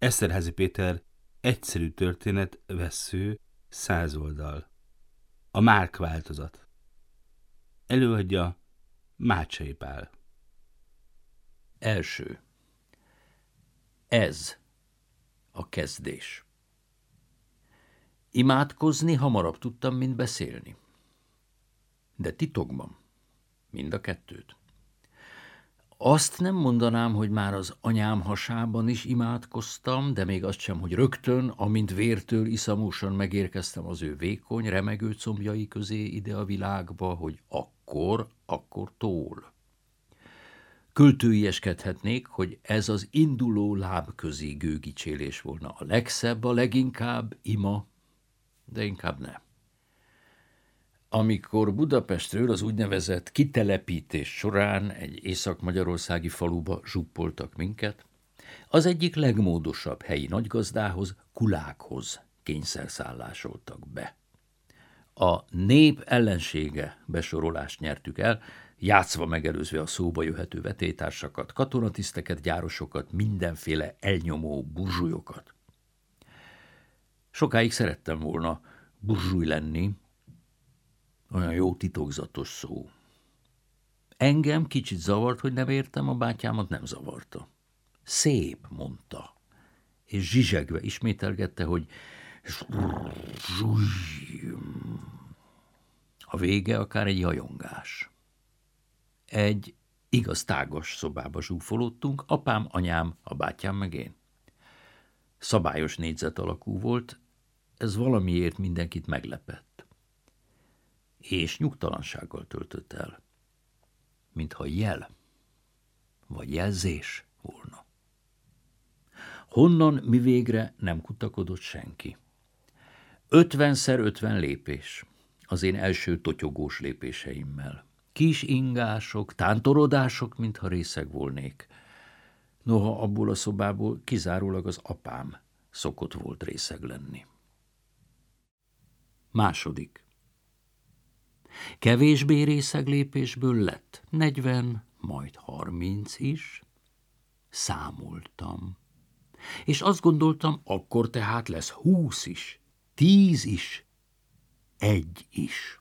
Eszterházy Péter Egyszerű történet vessző 100 oldal. A Márk változat. Előadja Mácsai Pál. Első. Ez a kezdés. Imádkozni hamarabb tudtam, mint beszélni. De titokban. Mind a kettőt. Azt nem mondanám, hogy már az anyám hasában is imádkoztam, de még azt sem, hogy rögtön, amint vértől iszamosan megérkeztem az ő vékony, remegő combjai közé ide a világba, hogy akkor tól. Költőieskedhetnék, hogy ez az induló lábközi gőgicsélés volna a legszebb, a leginkább ima, de inkább nem. Amikor Budapestről az úgynevezett kitelepítés során egy észak-magyarországi faluba zsuppoltak minket, az egyik legmódosabb helyi nagygazdához, Kulákhoz kényszerszállásoltak be. A nép ellensége besorolást nyertük el, játszva megelőzve a szóba jöhető vetélytársakat, katonatiszteket, gyárosokat, mindenféle elnyomó burzsúlyokat. Sokáig szerettem volna burzsúj lenni, olyan jó titokzatos szó. Engem kicsit zavart, hogy nem értem, a bátyámat nem zavarta. Szép, mondta, és zsizsegve ismételgette, hogy a vége akár egy jajongás. Egy igaz tágas szobába zsúfolódtunk, apám, anyám, a bátyám meg én. Szabályos négyzet alakú volt, ez valamiért mindenkit meglepett. És nyugtalansággal töltött el, mintha jel vagy jelzés volna. Honnan mi végre nem kutakodott senki. 50x50 lépés, az én első totyogós lépéseimmel. Kis ingások, tántorodások, mintha részeg volnék. Noha abból a szobából kizárólag az apám szokott volt részeg lenni. Második. Kevésbé részeg lépésből lett 40, majd 30 is. Számoltam. És azt gondoltam, akkor tehát lesz 20 is, 10 is, 1 is.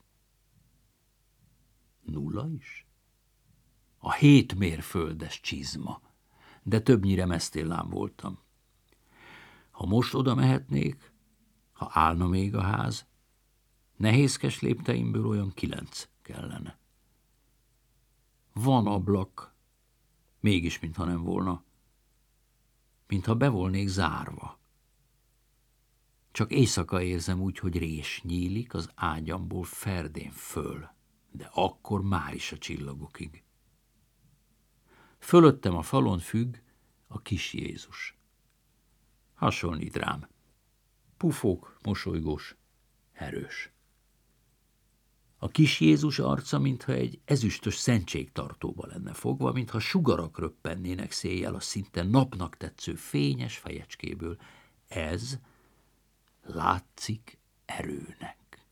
0 is? A 7 mérföldes csizma, de többnyire meztéllám voltam. Ha most oda mehetnék, ha állna még a ház, nehézkes lépteimből olyan 9 kellene. Van ablak, mégis mintha nem volna, mintha be volnék zárva. Csak éjszaka érzem úgy, hogy rés nyílik az ágyamból ferdén föl, de akkor már is a csillagokig. Fölöttem a falon függ a kis Jézus. Hasonlít rám. Pufók, mosolygós, erős. A kis Jézus arca, mintha egy ezüstös szentségtartóba lenne fogva, mintha sugarak röppennének széjjel a szinte napnak tetsző fényes fejecskéből. Ez látszik erőnek.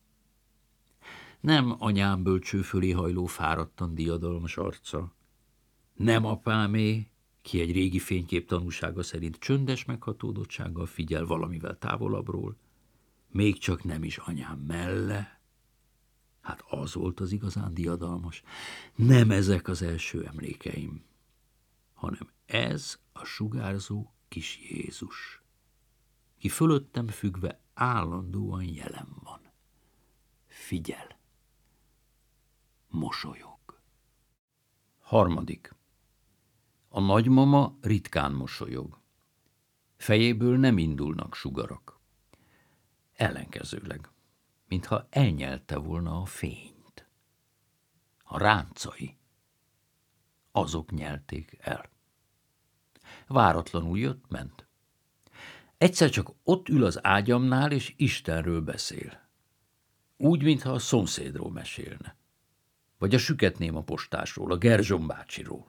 Nem anyám bölcső fölé hajló fáradtan diadalmas arca, nem apámé, ki egy régi fénykép tanúsága szerint csöndes meghatódottsággal figyel valamivel távolabbról, még csak nem is anyám melle. Hát az volt az igazán diadalmas. Nem ezek az első emlékeim, hanem ez a sugárzó kis Jézus, ki fölöttem függve állandóan jelen van. Figyel. Mosolyog. Harmadik. A nagymama ritkán mosolyog. Fejéből nem indulnak sugarak. Ellenkezőleg, mintha elnyelte volna a fényt. A ráncai, azok nyelték el. Váratlanul jött, ment. Egyszer csak ott ül az ágyamnál, és Istenről beszél. Úgy, mintha a szomszédról mesélne. Vagy a süketnéma postásról, a Gerzson bácsiról.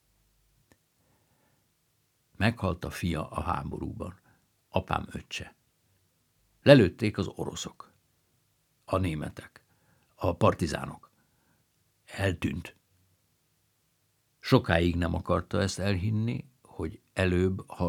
Meghalt a fia a háborúban, apám öccse. Lelőtték az oroszok, a németek, a partizánok. Eltűnt. Sokáig nem akarta ezt elhinni, hogy előbb